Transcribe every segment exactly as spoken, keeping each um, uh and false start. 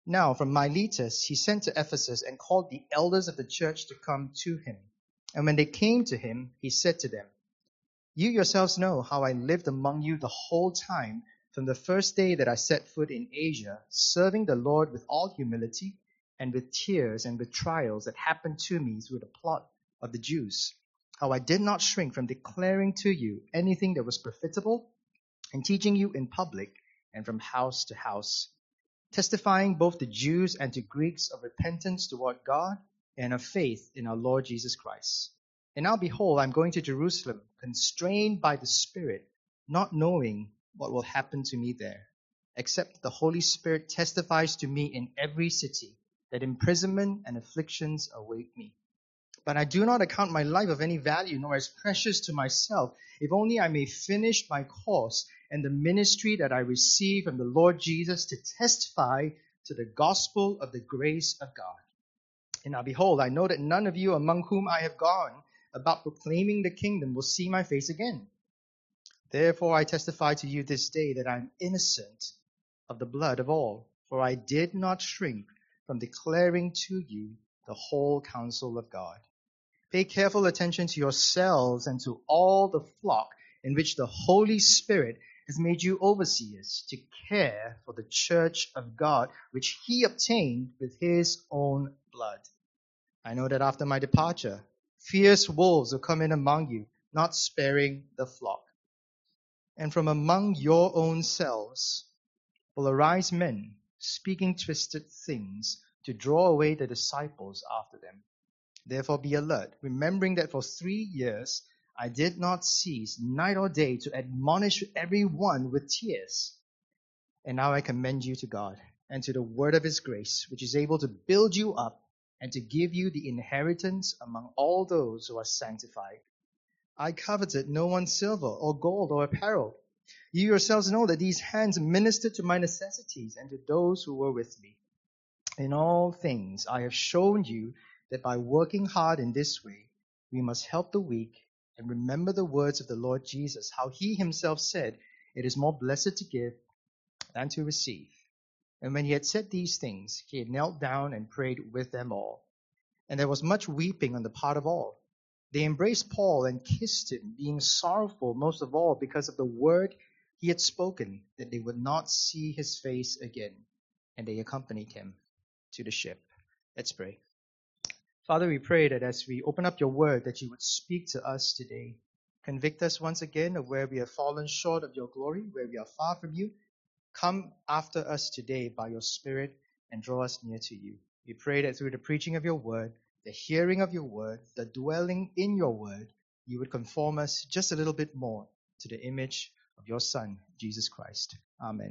Now, from Miletus, he sent to Ephesus and called the elders of the church to come to him. And when they came to him, he said to them, You yourselves know how I lived among you the whole time, from the first day that I set foot in Asia, serving the Lord with all humility and with tears and with trials that happened to me through the plot of the Jews. How I did not shrink from declaring to you anything that was profitable and teaching you in public and from house to house, testifying both to Jews and to Greeks of repentance toward God and of faith in our Lord Jesus Christ. And now behold, I'm going to Jerusalem, constrained by the Spirit, not knowing what will happen to me there, except that the Holy Spirit testifies to me in every city that imprisonment and afflictions await me. But I do not account my life of any value, nor as precious to myself, if only I may finish my course and the ministry that I receive from the Lord Jesus to testify to the gospel of the grace of God. And now behold, I know that none of you among whom I have gone about proclaiming the kingdom will see my face again. Therefore I testify to you this day that I am innocent of the blood of all, for I did not shrink from declaring to you the whole counsel of God. Pay careful attention to yourselves and to all the flock in which the Holy Spirit has made you overseers to care for the church of God, which he obtained with his own blood. I know that after my departure, fierce wolves will come in among you, not sparing the flock. And from among your own selves will arise men speaking twisted things to draw away the disciples after them. Therefore be alert, remembering that for three years I did not cease night or day to admonish everyone with tears. And now I commend you to God and to the word of his grace, which is able to build you up and to give you the inheritance among all those who are sanctified. I coveted no one's silver or gold or apparel. You yourselves know that these hands ministered to my necessities and to those who were with me. In all things I have shown you that by working hard in this way, we must help the weak and remember the words of the Lord Jesus, how he himself said, it is more blessed to give than to receive. And when he had said these things, he had knelt down and prayed with them all. And there was much weeping on the part of all. They embraced Paul and kissed him, being sorrowful most of all because of the word he had spoken, that they would not see his face again. And they accompanied him to the ship. Let's pray. Father, we pray that as we open up your word, that you would speak to us today. Convict us once again of where we have fallen short of your glory, where we are far from you. Come after us today by your Spirit and draw us near to you. We pray that through the preaching of your word, the hearing of your word, the dwelling in your word, you would conform us just a little bit more to the image of your Son, Jesus Christ. Amen.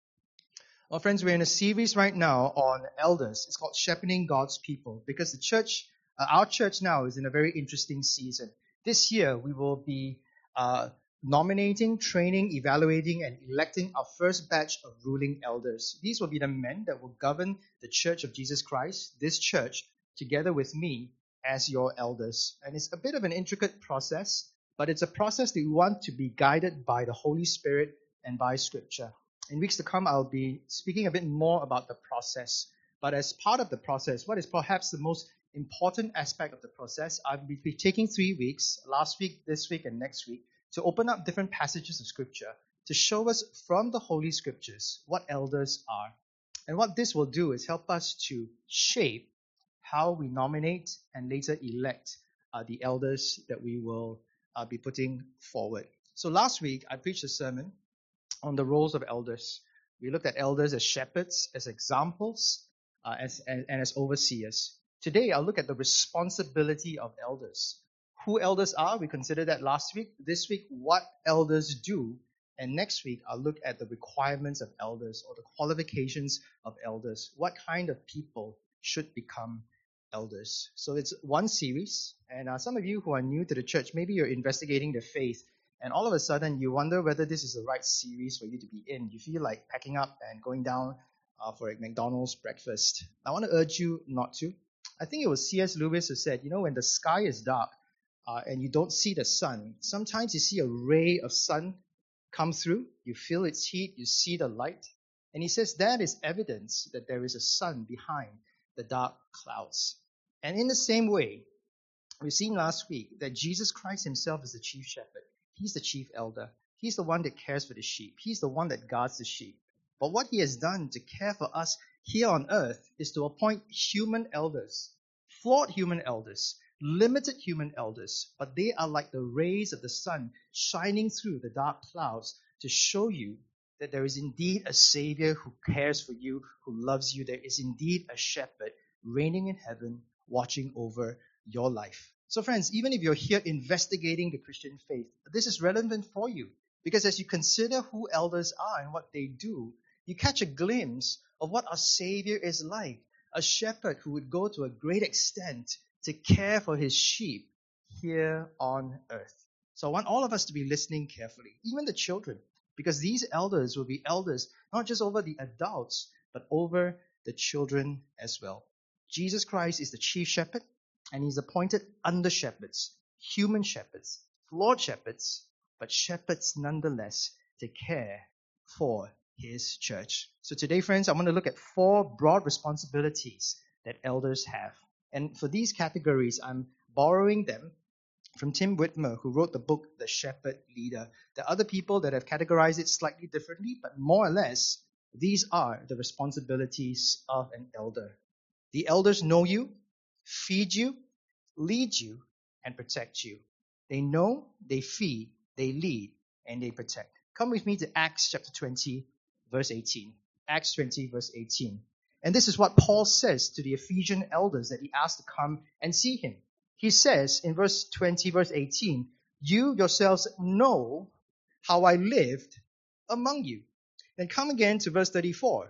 Well, friends, we're in a series right now on elders. It's called Shepherding God's People because the church, uh, our church now is in a very interesting season. This year, we will be uh, nominating, training, evaluating, and electing our first batch of ruling elders. These will be the men that will govern the Church of Jesus Christ, this church, together with me as your elders. And it's a bit of an intricate process, but it's a process that we want to be guided by the Holy Spirit and by Scripture. In weeks to come, I'll be speaking a bit more about the process. But as part of the process, what is perhaps the most important aspect of the process, I'll be taking three weeks, last week, this week, and next week, to open up different passages of Scripture to show us from the Holy Scriptures what elders are. And what this will do is help us to shape how we nominate and later elect uh, the elders that we will uh, be putting forward. So last week, I preached a sermon on the roles of elders. We looked at elders as shepherds, as examples, uh, as, and, and as overseers. Today, I'll look at the responsibility of elders. Who elders are, we considered that last week. This week, what elders do. And next week, I'll look at the requirements of elders or the qualifications of elders. What kind of people should become elders? So it's one series. And uh, some of you who are new to the church, maybe you're investigating the faith. And all of a sudden, you wonder whether this is the right series for you to be in. You feel like packing up and going down uh, for a McDonald's breakfast. I want to urge you not to. I think it was C S Lewis who said, you know, when the sky is dark uh, and you don't see the sun, sometimes you see a ray of sun come through. You feel its heat. You see the light. And he says that is evidence that there is a sun behind the dark clouds. And in the same way, we've seen last week that Jesus Christ himself is the chief shepherd. He's the chief elder. He's the one that cares for the sheep. He's the one that guards the sheep. But what he has done to care for us here on earth is to appoint human elders, flawed human elders, limited human elders, but they are like the rays of the sun shining through the dark clouds to show you that there is indeed a Savior who cares for you, who loves you. There is indeed a shepherd reigning in heaven, watching over your life. So friends, even if you're here investigating the Christian faith, this is relevant for you, because as you consider who elders are and what they do, you catch a glimpse of what our Savior is like, a shepherd who would go to a great extent to care for his sheep here on earth. So I want all of us to be listening carefully, even the children, because these elders will be elders not just over the adults, but over the children as well. Jesus Christ is the chief shepherd, and he's appointed under shepherds, human shepherds, flawed shepherds, but shepherds nonetheless to care for his church. So today, friends, I want to look at four broad responsibilities that elders have. And for these categories, I'm borrowing them from Tim Whitmer, who wrote the book, The Shepherd Leader. There are other people that have categorized it slightly differently, but more or less, these are the responsibilities of an elder. The elders know you, feed you, lead you, and protect you. They know, they feed, they lead, and they protect. Come with me to Acts chapter twenty, verse eighteen. Acts twenty, verse eighteen. And this is what Paul says to the Ephesian elders that he asked to come and see him. He says in verse twenty, verse eighteen, you yourselves know how I lived among you. Then come again to verse thirty-four.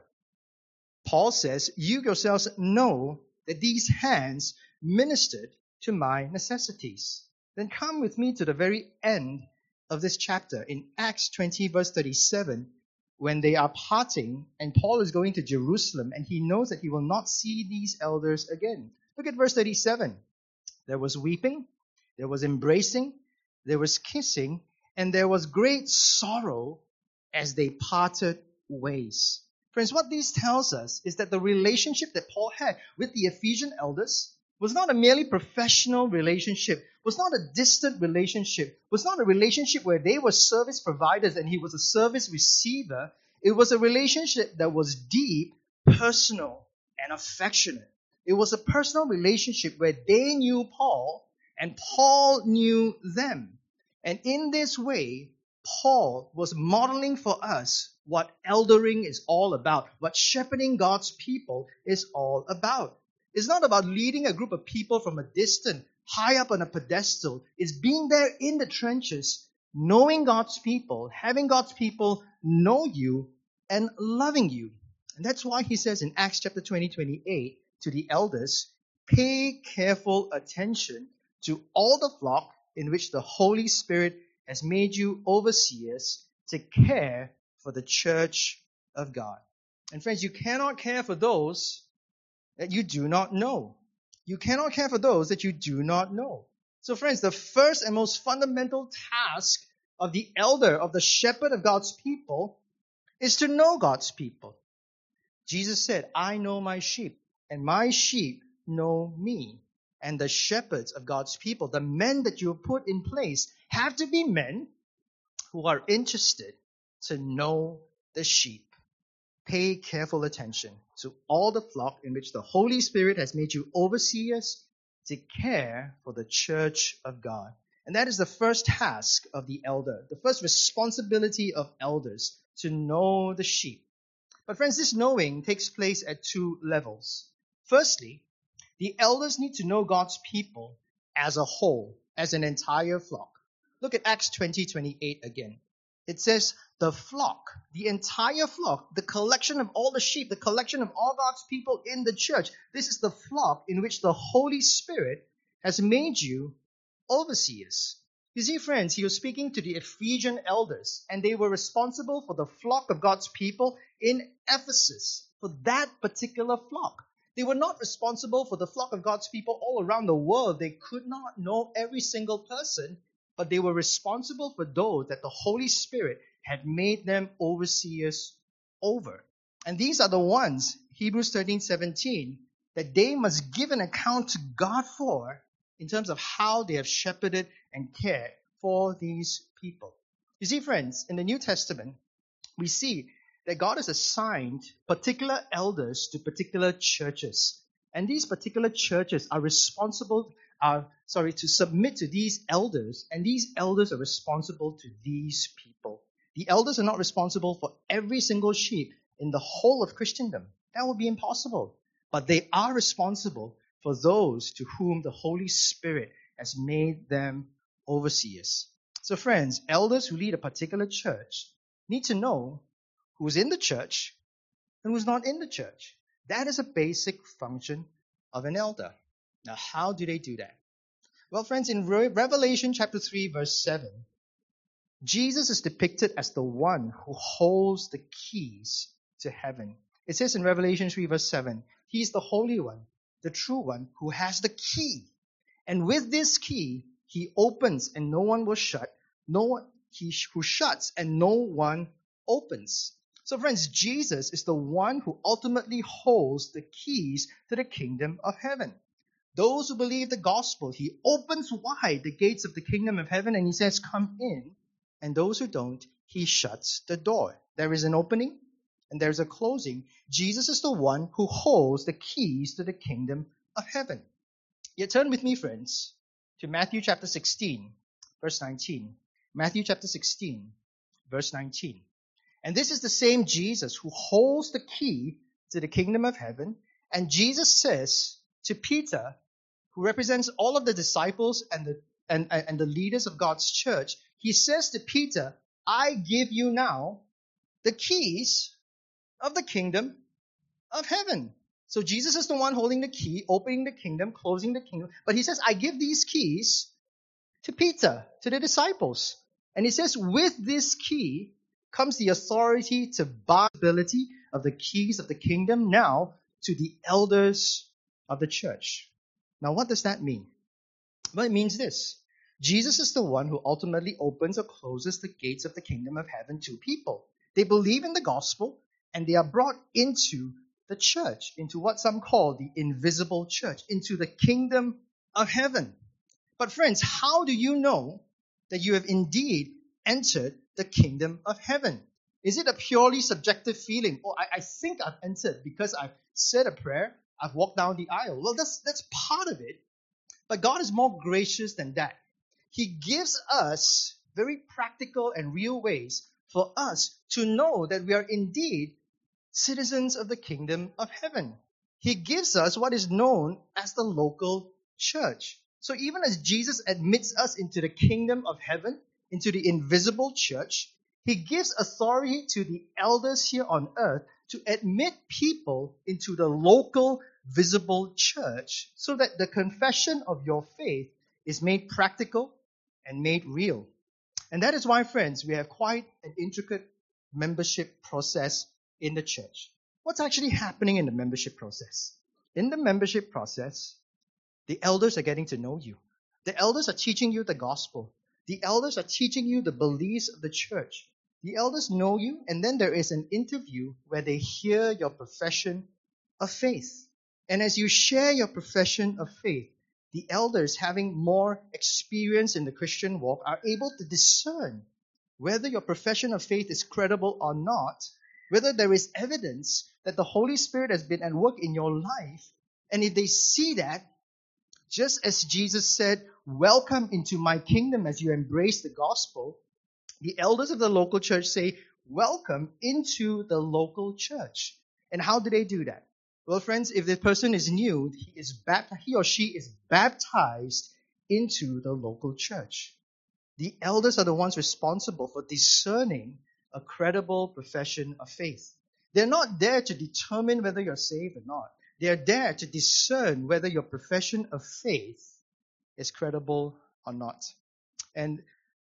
Paul says, you yourselves know that these hands ministered to my necessities. Then come with me to the very end of this chapter in Acts twenty, verse thirty-seven, when they are parting and Paul is going to Jerusalem and he knows that he will not see these elders again. Look at verse thirty-seven. There was weeping, there was embracing, there was kissing, and there was great sorrow as they parted ways. Friends, what this tells us is that the relationship that Paul had with the Ephesian elders was not a merely professional relationship, was not a distant relationship, was not a relationship where they were service providers and he was a service receiver. It was a relationship that was deep, personal, and affectionate. It was a personal relationship where they knew Paul and Paul knew them. And in this way, Paul was modeling for us what eldering is all about, what shepherding God's people is all about. It's not about leading a group of people from a distance, high up on a pedestal. It's being there in the trenches, knowing God's people, having God's people know you, and loving you. And that's why he says in Acts chapter twenty, twenty-eight to the elders, pay careful attention to all the flock in which the Holy Spirit has made you overseers to care for the church of God. And friends, you cannot care for those that you do not know. You cannot care for those that you do not know. So friends, the first and most fundamental task of the elder, of the shepherd of God's people, is to know God's people. Jesus said, I know my sheep, and my sheep know me. And the shepherds of God's people, the men that you put in place, have to be men who are interested to know the sheep. Pay careful attention to all the flock in which the Holy Spirit has made you overseers to care for the church of God. And that is the first task of the elder, the first responsibility of elders, to know the sheep. But friends, this knowing takes place at two levels. Firstly, the elders need to know God's people as a whole, as an entire flock. Look at Acts twenty, twenty-eight again. It says, the flock, the entire flock, the collection of all the sheep, the collection of all God's people in the church. This is the flock in which the Holy Spirit has made you overseers. You see, friends, he was speaking to the Ephesian elders, and they were responsible for the flock of God's people in Ephesus, for that particular flock. They were not responsible for the flock of God's people all around the world. They could not know every single person, but they were responsible for those that the Holy Spirit had made them overseers over. And these are the ones, Hebrews thirteen seventeen, that they must give an account to God for in terms of how they have shepherded and cared for these people. You see, friends, in the New Testament, we see that God has assigned particular elders to particular churches. And these particular churches are responsible, are sorry, to submit to these elders, and these elders are responsible to these people. The elders are not responsible for every single sheep in the whole of Christendom. That would be impossible. But they are responsible for those to whom the Holy Spirit has made them overseers. So friends, elders who lead a particular church need to know who's in the church and who's not in the church. That is a basic function of an elder. Now, how do they do that? Well, friends, in Re- Revelation chapter three, verse seven, Jesus is depicted as the one who holds the keys to heaven. It says in Revelation three, verse seven, He is the Holy One, the true one, who has the key. And with this key, He opens and no one will shut. No one, He who shuts and no one opens. So friends, Jesus is the one who ultimately holds the keys to the kingdom of heaven. Those who believe the gospel, He opens wide the gates of the kingdom of heaven and He says, come in. And those who don't, He shuts the door. There is an opening and there's a closing. Jesus is the one who holds the keys to the kingdom of heaven. Yet turn with me, friends, to Matthew chapter sixteen, verse nineteen. Matthew chapter sixteen, verse nineteen. And this is the same Jesus who holds the key to the kingdom of heaven. And Jesus says to Peter, who represents all of the disciples and the and, and the leaders of God's church, He says to Peter, I give you now the keys of the kingdom of heaven. So Jesus is the one holding the key, opening the kingdom, closing the kingdom. But He says, I give these keys to Peter, to the disciples. And He says, with this key comes the authority to bind the ability of the keys of the kingdom now to the elders of the church. Now, what does that mean? Well, it means this. Jesus is the one who ultimately opens or closes the gates of the kingdom of heaven to people. They believe in the gospel and they are brought into the church, into what some call the invisible church, into the kingdom of heaven. But friends, how do you know that you have indeed entered the kingdom of heaven? Is it a purely subjective feeling? Oh, I, I think I've entered because I've said a prayer, I've walked down the aisle. Well, that's that's part of it. But God is more gracious than that. He gives us very practical and real ways for us to know that we are indeed citizens of the kingdom of heaven. He gives us what is known as the local church. So even as Jesus admits us into the kingdom of heaven, into the invisible church, He gives authority to the elders here on earth to admit people into the local visible church so that the confession of your faith is made practical and made real. And that is why, friends, we have quite an intricate membership process in the church. What's actually happening in the membership process? In the membership process, the elders are getting to know you. The elders are teaching you the gospel. The elders are teaching you the beliefs of the church. The elders know you, and then there is an interview where they hear your profession of faith. And as you share your profession of faith, the elders, having more experience in the Christian walk, are able to discern whether your profession of faith is credible or not, whether there is evidence that the Holy Spirit has been at work in your life. And if they see that, just as Jesus said, welcome into my kingdom as you embrace the gospel, the elders of the local church say, welcome into the local church. And how do they do that? Well, friends, if the person is new, he is baptized, he or she is baptized into the local church. The elders are the ones responsible for discerning a credible profession of faith. They're not there to determine whether you're saved or not. They're there to discern whether your profession of faith is credible or not. And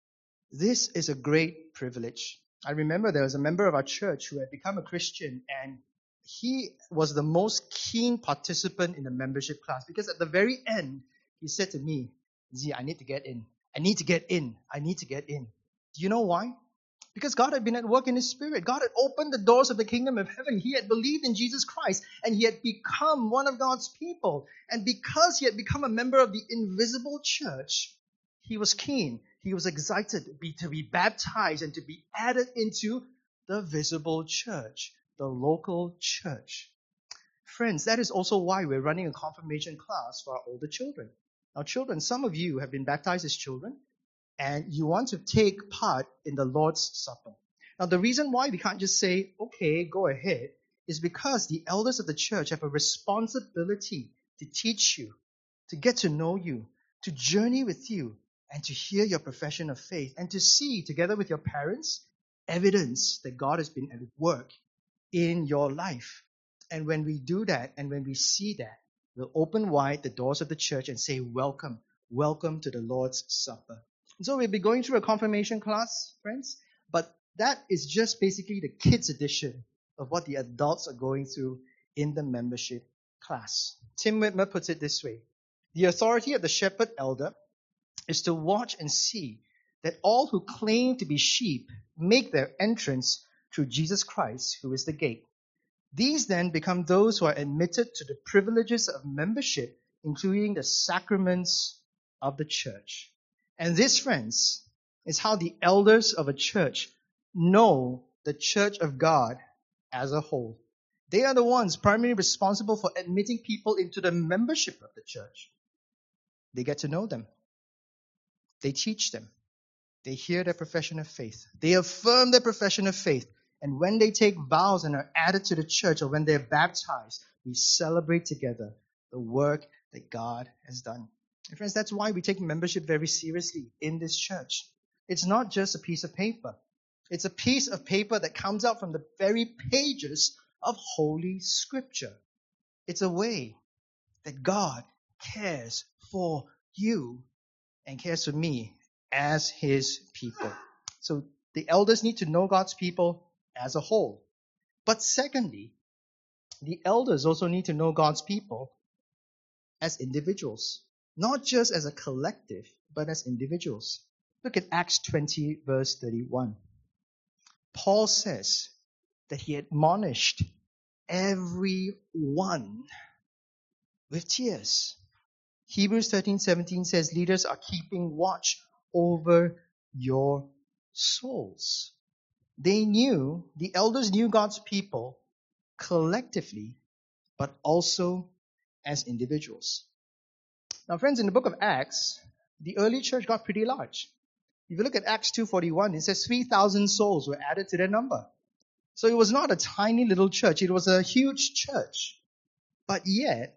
this is a great privilege. I remember there was a member of our church who had become a Christian, and he was the most keen participant in the membership class because at the very end, he said to me, Z, I need to get in. I need to get in. I need to get in. Do you know why? Because God had been at work in His Spirit. God had opened the doors of the kingdom of heaven. He had believed in Jesus Christ and he had become one of God's people. And because he had become a member of the invisible church, he was keen, he was excited to be, to be baptized and to be added into the visible church, the local church. Friends, that is also why we're running a confirmation class for our older children. Now, children, some of you have been baptized as children, and you want to take part in the Lord's Supper. Now, the reason why we can't just say, okay, go ahead, is because the elders of the church have a responsibility to teach you, to get to know you, to journey with you, and to hear your profession of faith, and to see, together with your parents, evidence that God has been at work in your life. And when we do that, and when we see that, we'll open wide the doors of the church and say, welcome, welcome to the Lord's Supper. And so we'll be going through a confirmation class, friends, but that is just basically the kids' edition of what the adults are going through in the membership class. Tim Whitmer puts it this way: the authority of the shepherd elder is to watch and see that all who claim to be sheep make their entrance through Jesus Christ, who is the gate. These then become those who are admitted to the privileges of membership, including the sacraments of the church. And this, friends, is how the elders of a church know the church of God as a whole. They are the ones primarily responsible for admitting people into the membership of the church. They get to know them. They teach them. They hear their profession of faith. They affirm their profession of faith. And when they take vows and are added to the church, or when they're baptized, we celebrate together the work that God has done. And friends, that's why we take membership very seriously in this church. It's not just a piece of paper. It's a piece of paper that comes out from the very pages of Holy Scripture. It's a way that God cares for you and cares for me as His people. So the elders need to know God's people as a whole. But secondly, the elders also need to know God's people as individuals. Not just as a collective, but as individuals. Look at Acts twenty, verse thirty-one. Paul says that he admonished everyone with tears. Hebrews thirteen seventeen says, leaders are keeping watch over your souls. They knew, the elders knew God's people collectively, but also as individuals. Now, friends, in the book of Acts, the early church got pretty large. If you look at Acts two forty-one, it says three thousand souls were added to their number. So it was not a tiny little church. It was a huge church. But yet,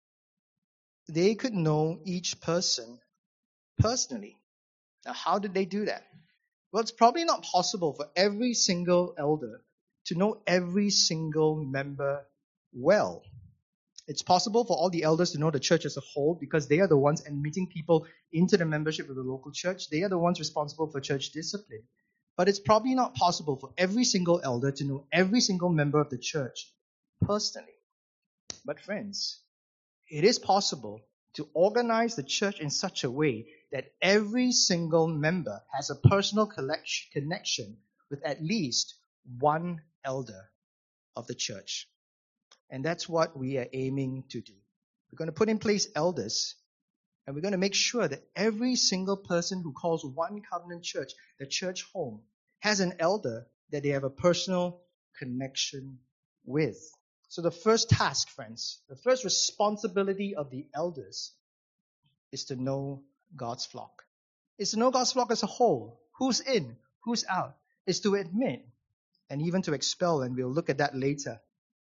they could know each person personally. Now, how did they do that? Well, it's probably not possible for every single elder to know every single member well. It's possible for all the elders to know the church as a whole because they are the ones admitting people into the membership of the local church. They are the ones responsible for church discipline. But it's probably not possible for every single elder to know every single member of the church personally. But friends, it is possible to organize the church in such a way that every single member has a personal connection with at least one elder of the church. And that's what we are aiming to do. We're going to put in place elders, and we're going to make sure that every single person who calls One Covenant Church the church home has an elder that they have a personal connection with. So the first task, friends, the first responsibility of the elders is to know God's flock. Is to know God's flock as a whole. Who's in, who's out. Is to admit and even to expel, and we'll look at that later.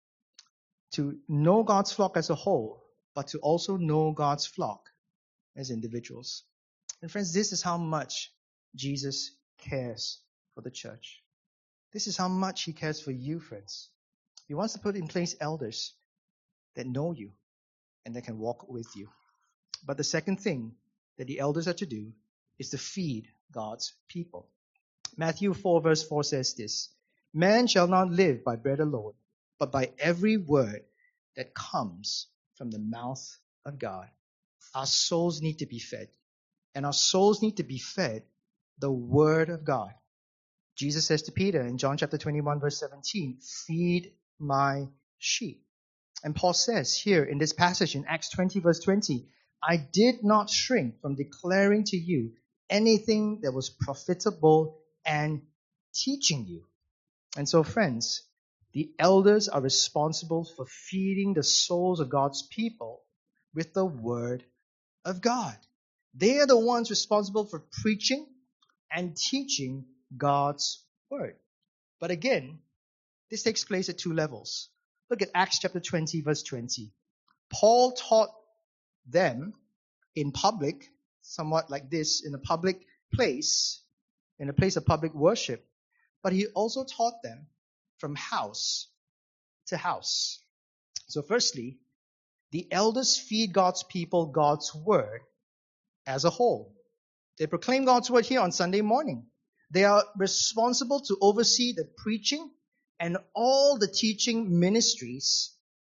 To know God's flock as a whole, but to also know God's flock as individuals. And friends, this is how much Jesus cares for the church. This is how much He cares for you, friends. He wants to put in place elders that know you and that can walk with you. But the second thing that the elders are to do is to feed God's people. Matthew four verse four says this: man shall not live by bread alone, but by every word that comes from the mouth of God. Our souls need to be fed. And our souls need to be fed the Word of God. Jesus says to Peter in John chapter twenty-one, verse seventeen, feed my sheep. And Paul says here in this passage in Acts twenty, verse twenty, I did not shrink from declaring to you anything that was profitable and teaching you. And so, friends, the elders are responsible for feeding the souls of God's people with the Word of God. They are the ones responsible for preaching and teaching God's Word. But again, this takes place at two levels. Look at Acts chapter twenty, verse twenty. Paul taught them in public, somewhat like this, in a public place, in a place of public worship. But he also taught them from house to house. So firstly, the elders feed God's people God's Word as a whole. They proclaim God's Word here on Sunday morning. They are responsible to oversee the preaching and all the teaching ministries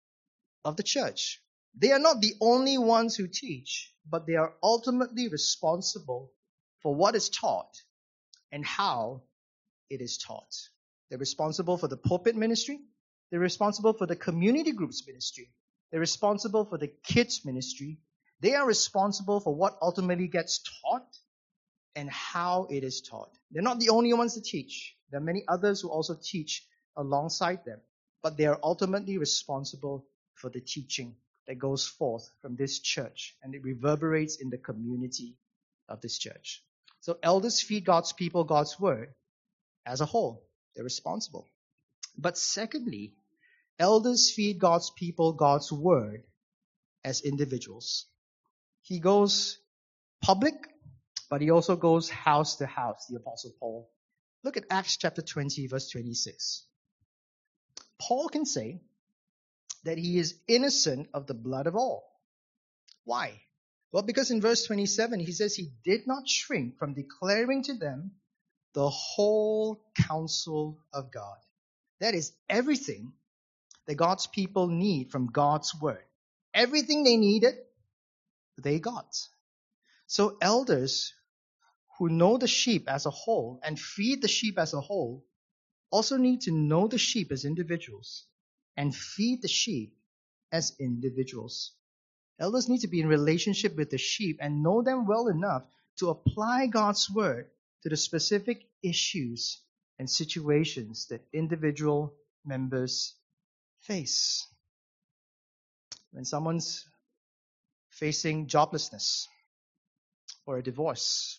of the church. They are not the only ones who teach, but they are ultimately responsible for what is taught and how it is taught. They're responsible for the pulpit ministry. They're responsible for the community groups ministry. They're responsible for the kids ministry. They are responsible for what ultimately gets taught and how it is taught. They're not the only ones to teach. There are many others who also teach alongside them, but they are ultimately responsible for the teaching that goes forth from this church, and it reverberates in the community of this church. So elders feed God's people God's Word as a whole. They're responsible. But secondly, elders feed God's people God's Word as individuals. He goes public, but he also goes house to house, the Apostle Paul. Look at Acts chapter twenty, verse twenty-six. Paul can say that he is innocent of the blood of all. Why? Well, because in verse twenty-seven, he says he did not shrink from declaring to them the whole counsel of God. That is everything that God's people need from God's Word. Everything they needed, they got. So elders who know the sheep as a whole and feed the sheep as a whole also need to know the sheep as individuals and feed the sheep as individuals. Elders need to be in relationship with the sheep and know them well enough to apply God's Word to the specific issues and situations that individual members face. When someone's facing joblessness or a divorce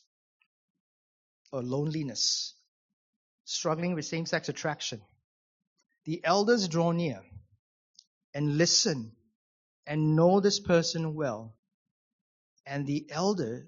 or loneliness, struggling with same-sex attraction, the elders draw near and listen and know this person well. And the elder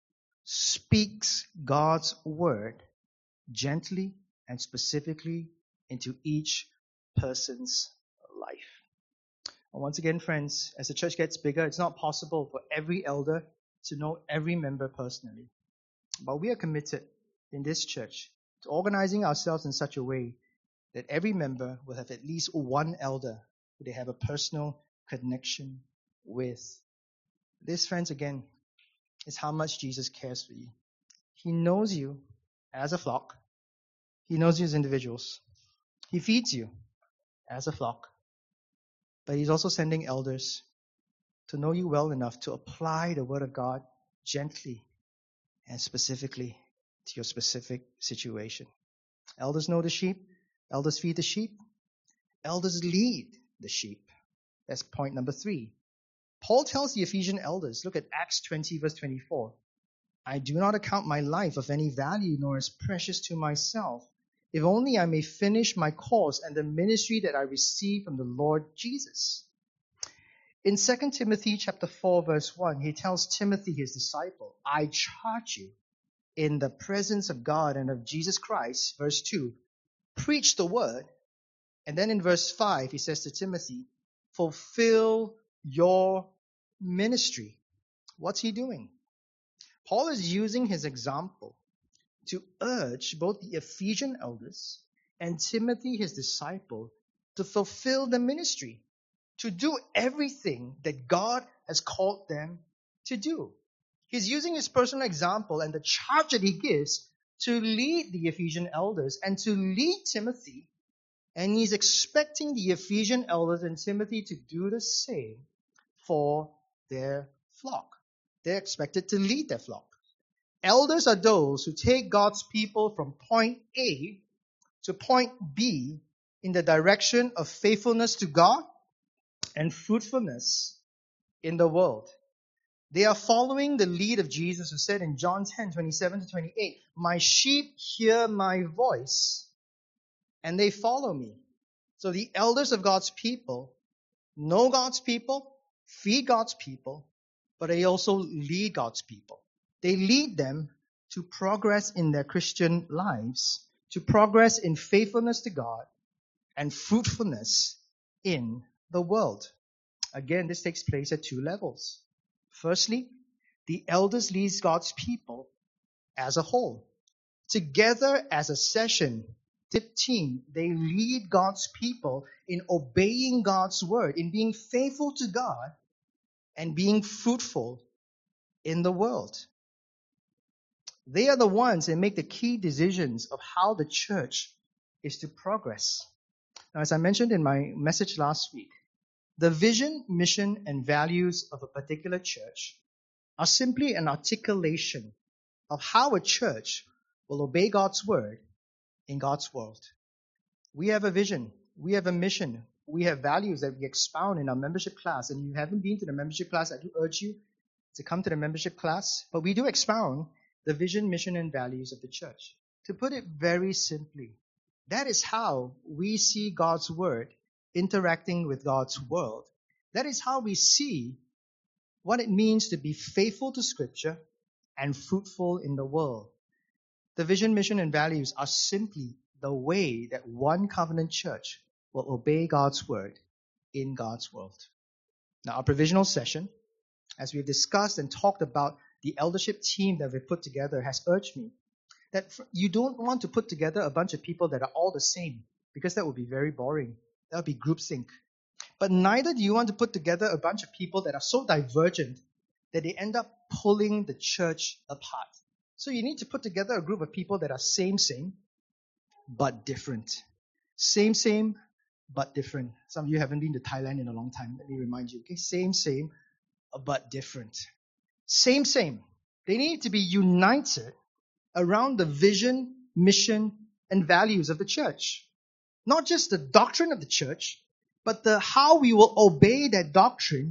speaks God's Word gently and specifically into each person's life. And once again, friends, as the church gets bigger, it's not possible for every elder to know every member personally. But we are committed in this church to organizing ourselves in such a way that every member will have at least one elder who they have a personal connection with. This, friends, again, is how much Jesus cares for you. He knows you as a flock. He knows you as individuals. He feeds you as a flock. But he's also sending elders to know you well enough to apply the Word of God gently and specifically to your specific situation. Elders know the sheep. Elders feed the sheep. Elders lead the sheep. That's point number three. Paul tells the Ephesian elders, look at Acts twenty, verse twenty-four. I do not account my life of any value, nor as precious to myself, if only I may finish my course and the ministry that I received from the Lord Jesus. In Second Timothy chapter four, verse one, he tells Timothy, his disciple, I charge you in the presence of God and of Jesus Christ, verse two, preach the word. And then in verse five, he says to Timothy, fulfill your ministry. What's he doing? Paul is using his example to urge both the Ephesian elders and Timothy, his disciple, to fulfill the ministry, to do everything that God has called them to do. He's using his personal example and the charge that he gives to lead the Ephesian elders and to lead Timothy. And he's expecting the Ephesian elders and Timothy to do the same for their flock. They're expected to lead their flock. Elders are those who take God's people from point A to point B in the direction of faithfulness to God and fruitfulness in the world. They are following the lead of Jesus, who said in John ten, twenty-seven to twenty-eight, "My sheep hear my voice, and they follow me." So the elders of God's people know God's people, feed God's people, but they also lead God's people. They lead them to progress in their Christian lives, to progress in faithfulness to God and fruitfulness in the world. Again, this takes place at two levels. Firstly, the elders lead God's people as a whole. Together as a session, team, they lead God's people in obeying God's word, in being faithful to God and being fruitful in the world. They are the ones that make the key decisions of how the church is to progress. Now, as I mentioned in my message last week, the vision, mission, and values of a particular church are simply an articulation of how a church will obey God's word in God's world. We have a vision, we have a mission, we have values that we expound in our membership class. And if you haven't been to the membership class, I do urge you to come to the membership class. But we do expound the vision, mission, and values of the church. To put it very simply, that is how we see God's word interacting with God's world. That is how we see what it means to be faithful to Scripture and fruitful in the world. The vision, mission, and values are simply the way that one covenant church will obey God's word in God's world. Now, our provisional session, as we've discussed and talked about the eldership team that we've put together, has urged me that you don't want to put together a bunch of people that are all the same, because that would be very boring. That would be groupthink. But neither do you want to put together a bunch of people that are so divergent that they end up pulling the church apart. So you need to put together a group of people that are same, same, but different. Same, same, but different. Some of you haven't been to Thailand in a long time. Let me remind you. Okay, same, same, but different. Same, same. They need to be united around the vision, mission, and values of the church. Not just the doctrine of the church, but the how we will obey that doctrine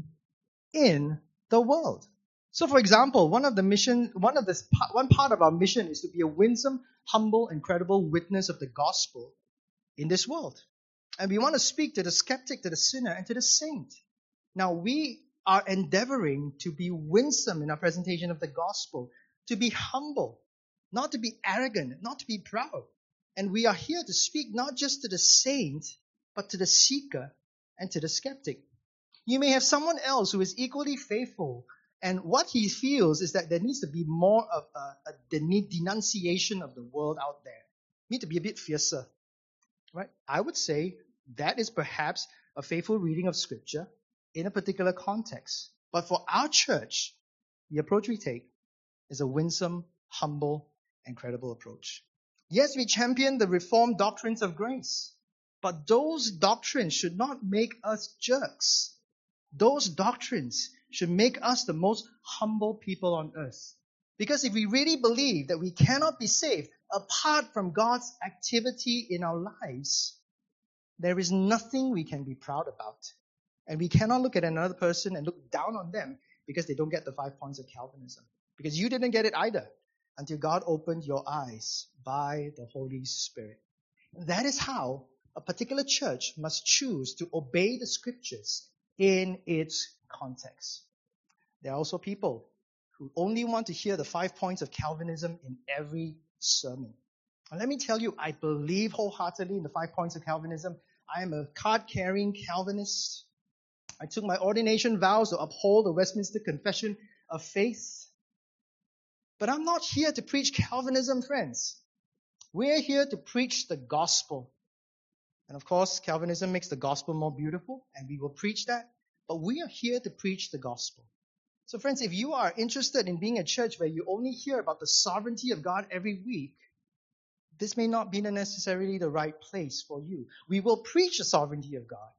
in the world. So, for example, one of the mission, one of the one part of our mission is to be a winsome, humble, and credible witness of the gospel in this world. And we want to speak to the skeptic, to the sinner, and to the saint. Now, we are endeavoring to be winsome in our presentation of the gospel, to be humble, not to be arrogant, not to be proud. And we are here to speak not just to the saint, but to the seeker and to the skeptic. You may have someone else who is equally faithful, and what he feels is that there needs to be more of a, a denunciation of the world out there. Need to be a bit fiercer, right? I would say that is perhaps a faithful reading of Scripture in a particular context. But for our church, the approach we take is a winsome, humble, and credible approach. Yes, we champion the Reformed doctrines of grace, but those doctrines should not make us jerks. Those doctrines should make us the most humble people on earth. Because if we really believe that we cannot be saved apart from God's activity in our lives, there is nothing we can be proud about. And we cannot look at another person and look down on them because they don't get the five points of Calvinism. Because you didn't get it either until God opened your eyes by the Holy Spirit. That is how a particular church must choose to obey the Scriptures in its context. There are also people who only want to hear the five points of Calvinism in every sermon. And let me tell you, I believe wholeheartedly in the five points of Calvinism. I am a card-carrying Calvinist. I took my ordination vows to uphold the Westminster Confession of Faith. But I'm not here to preach Calvinism, friends. We're here to preach the gospel. And of course, Calvinism makes the gospel more beautiful, and we will preach that. But we are here to preach the gospel. So friends, if you are interested in being a church where you only hear about the sovereignty of God every week, this may not be necessarily the right place for you. We will preach the sovereignty of God.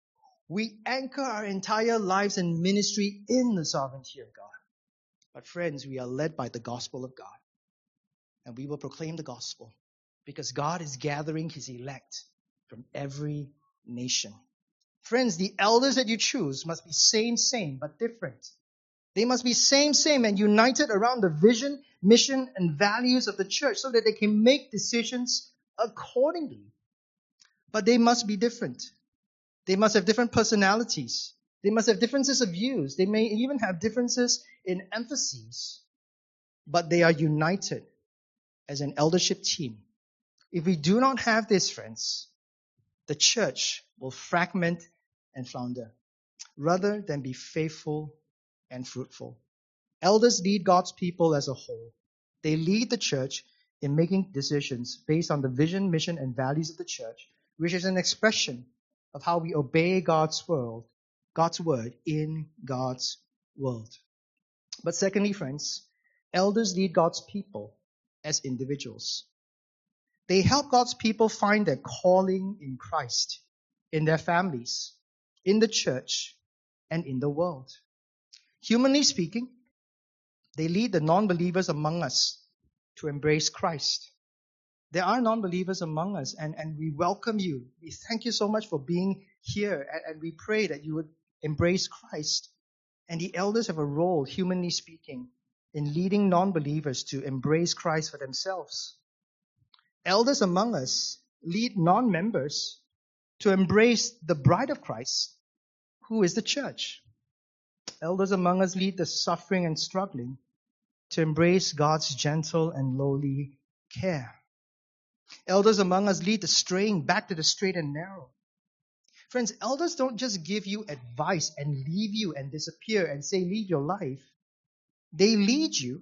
We anchor our entire lives and ministry in the sovereignty of God. But friends, we are led by the gospel of God. And we will proclaim the gospel because God is gathering his elect from every nation. Friends, the elders that you choose must be same, same, but different. They must be same, same, and united around the vision, mission, and values of the church so that they can make decisions accordingly. But they must be different. They must have different personalities. They must have differences of views. They may even have differences in emphases. But they are united as an eldership team. If we do not have this, friends, the church will fragment and flounder rather than be faithful and fruitful. Elders lead God's people as a whole. They lead the church in making decisions based on the vision, mission, and values of the church, which is an expression of how we obey God's word, God's word in God's world. But secondly, friends, elders lead God's people as individuals. They help God's people find their calling in Christ, in their families, in the church, and in the world. Humanly speaking, they lead the non-believers among us to embrace Christ. There are non-believers among us, and, and we welcome you. We thank you so much for being here, and, and we pray that you would embrace Christ. And the elders have a role, humanly speaking, in leading non-believers to embrace Christ for themselves. Elders among us lead non-members to embrace the bride of Christ, who is the church. Elders among us lead the suffering and struggling to embrace God's gentle and lowly care. Elders among us lead the straying back to the straight and narrow. Friends, elders don't just give you advice and leave you and disappear and say, lead your life. They lead you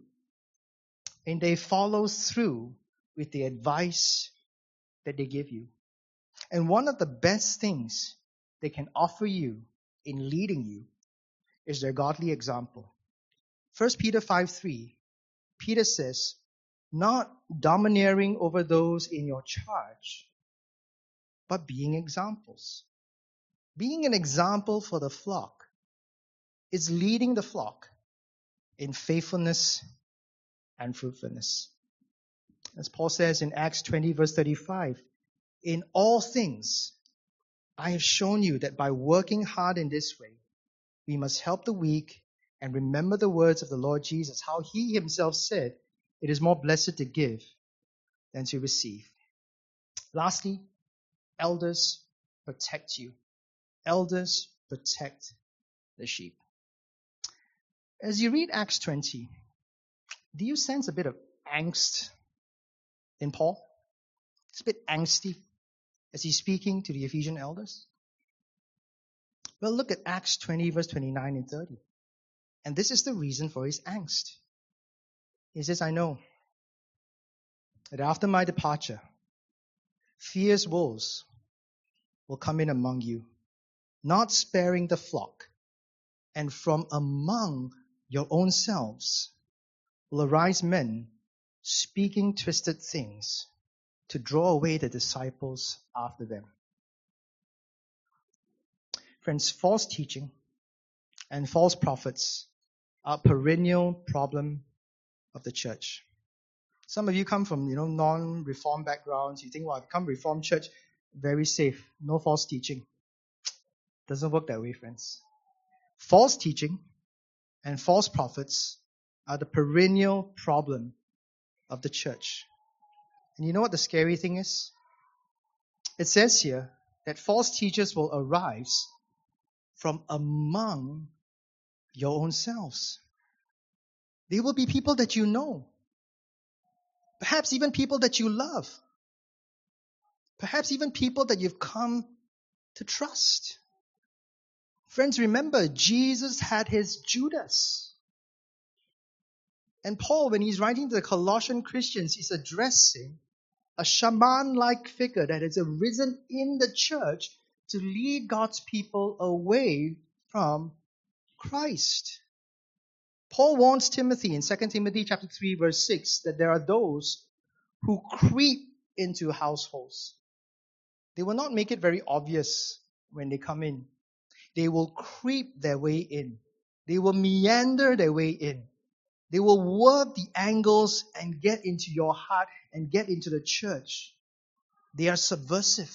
and they follow through with the advice that they give you. And one of the best things they can offer you in leading you is their godly example. First Peter five three, Peter says, not domineering over those in your charge, but being examples. Being an example for the flock is leading the flock in faithfulness and fruitfulness. As Paul says in Acts twenty verse thirty-five, in all things I have shown you that by working hard in this way, we must help the weak and remember the words of the Lord Jesus, how he himself said, it is more blessed to give than to receive. Lastly, elders protect you. Elders protect the sheep. As you read Acts twenty, do you sense a bit of angst in Paul? It's a bit angsty as he's speaking to the Ephesian elders. Well, look at Acts twenty, verse twenty-nine and thirty. And this is the reason for his angst. He says, I know that after my departure, fierce wolves will come in among you, not sparing the flock, and from among your own selves will arise men speaking twisted things to draw away the disciples after them. Friends, false teaching and false prophets are a perennial problem of the church. Some of you come from, you know, non-reform backgrounds. You think, well, I've come Reformed church, very safe, no false teaching. Doesn't work that way, friends. False teaching and false prophets are the perennial problem of the church. And you know what the scary thing is? It says here that false teachers will arise from among your own selves. They will be people that you know. Perhaps even people that you love. Perhaps even people that you've come to trust. Friends, remember, Jesus had his Judas. And Paul, when he's writing to the Colossian Christians, he's addressing a shaman-like figure that has arisen in the church to lead God's people away from Christ. Paul warns Timothy in Second Timothy chapter three, verse six, that there are those who creep into households. They will not make it very obvious when they come in. They will creep their way in. They will meander their way in. They will work the angles and get into your heart and get into the church. They are subversive,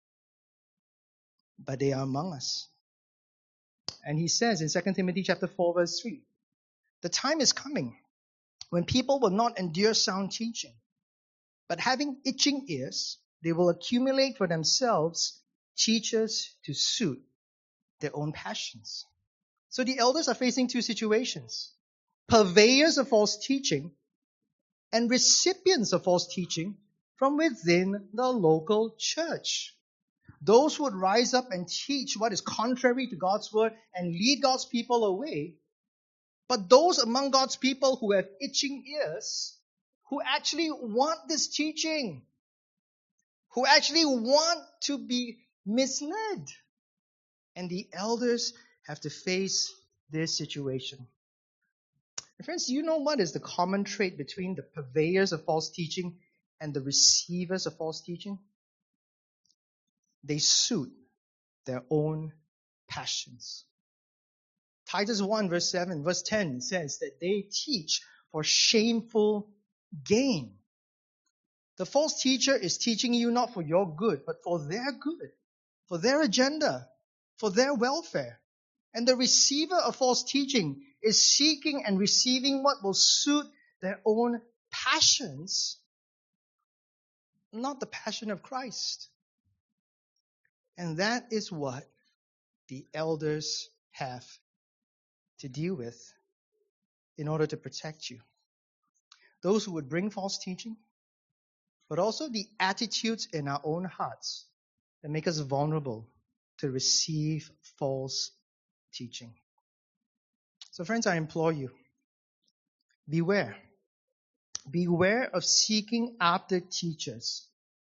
but they are among us. And he says in Second Timothy chapter four, verse three, the time is coming when people will not endure sound teaching, but having itching ears, they will accumulate for themselves teachers to suit their own passions. So the elders are facing two situations: purveyors of false teaching and recipients of false teaching from within the local church. Those who would rise up and teach what is contrary to God's word and lead God's people away. But those among God's people who have itching ears, who actually want this teaching, who actually want to be misled. And the elders have to face this situation. And friends, do you know what is the common trait between the purveyors of false teaching and the receivers of false teaching? They suit their own passions. Titus one verse seven, verse ten says that they teach for shameful gain. The false teacher is teaching you not for your good, but for their good, for their agenda, for their welfare. And the receiver of false teaching is seeking and receiving what will suit their own passions, not the passion of Christ. And that is what the elders have to deal with in order to protect you. Those who would bring false teaching, but also the attitudes in our own hearts that make us vulnerable to receive false teaching. So friends, I implore you, beware. Beware of seeking after teachers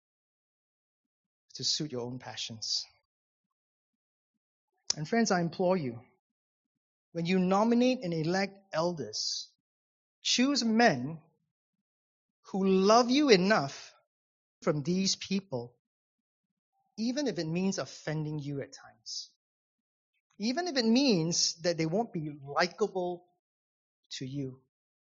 to suit your own passions. And friends, I implore you, when you nominate and elect elders, choose men who love you enough from these people, even if it means offending you at times. Even if it means that they won't be likable to you.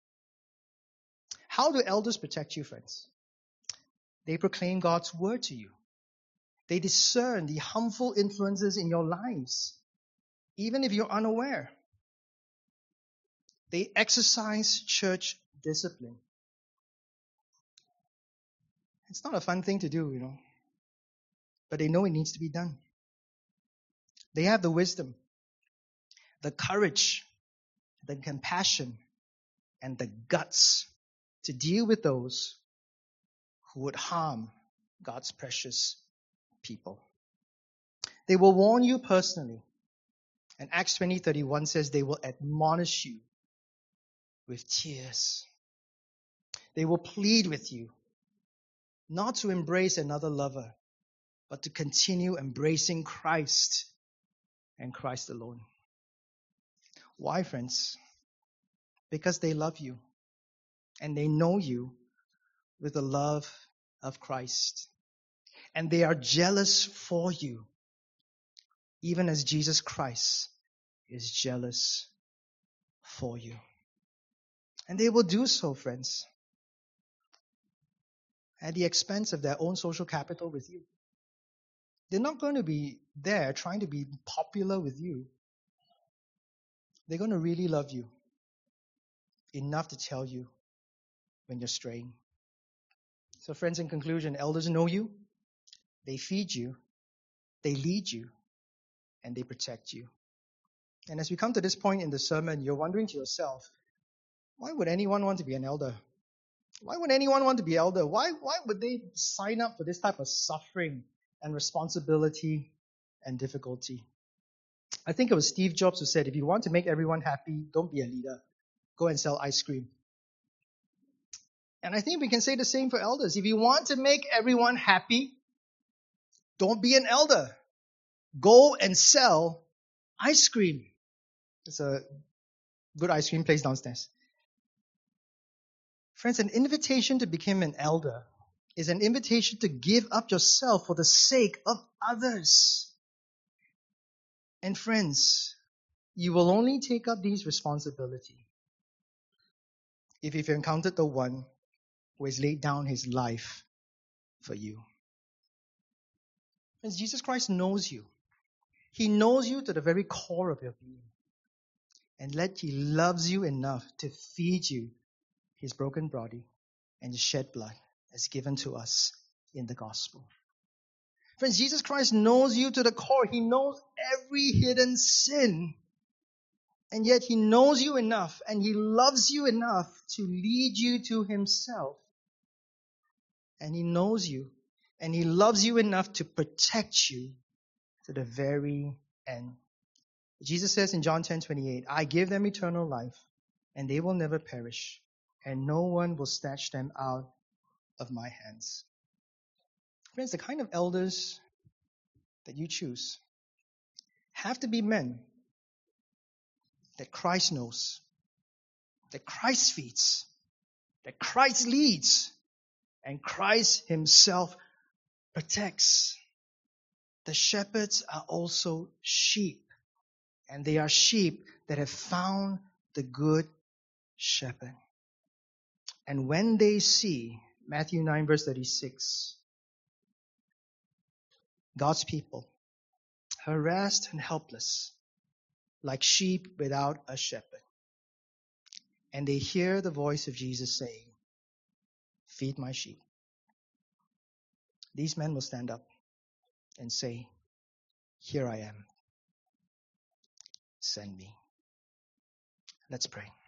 How do elders protect you, friends? They proclaim God's word to you. They discern the harmful influences in your lives, even if you're unaware. They exercise church discipline. It's not a fun thing to do, you know, but they know it needs to be done. They have the wisdom, the courage, the compassion, and the guts to deal with those who would harm God's precious people. They will warn you personally. And Acts twenty thirty-one says they will admonish you with tears. They will plead with you not to embrace another lover, but to continue embracing Christ and Christ alone. Why, friends? Because they love you and they know you with the love of Christ. And they are jealous for you, even as Jesus Christ is jealous for you. And they will do so, friends, at the expense of their own social capital with you. They're not going to be there trying to be popular with you. They're going to really love you enough to tell you when you're straying. So friends, in conclusion, elders know you, they feed you, they lead you, and they protect you. And as we come to this point in the sermon, you're wondering to yourself, why would anyone want to be an elder? Why would anyone want to be elder? Why, why would they sign up for this type of suffering and responsibility and difficulty? I think it was Steve Jobs who said, if you want to make everyone happy, don't be a leader. Go and sell ice cream. And I think we can say the same for elders. If you want to make everyone happy, don't be an elder. Go and sell ice cream. It's a good ice cream place downstairs. Friends, an invitation to become an elder is an invitation to give up yourself for the sake of others. And friends, you will only take up these responsibilities if you've encountered the one who has laid down his life for you. Friends, Jesus Christ knows you. He knows you to the very core of your being. And yet he loves you enough to feed you his broken body and shed blood as given to us in the gospel. Friends, Jesus Christ knows you to the core. He knows every hidden sin. And yet he knows you enough and he loves you enough to lead you to himself. And he knows you and he loves you enough to protect you to the very end. Jesus says in John ten twenty-eight, I give them eternal life and they will never perish and no one will snatch them out of my hands. Friends, the kind of elders that you choose have to be men that Christ knows, that Christ feeds, that Christ leads, and Christ himself protects. The shepherds are also sheep, and they are sheep that have found the good shepherd. And when they see, Matthew nine verse thirty-six, God's people harassed and helpless, like sheep without a shepherd, and they hear the voice of Jesus saying, feed my sheep, these men will stand up and say, here I am, send me. Let's pray.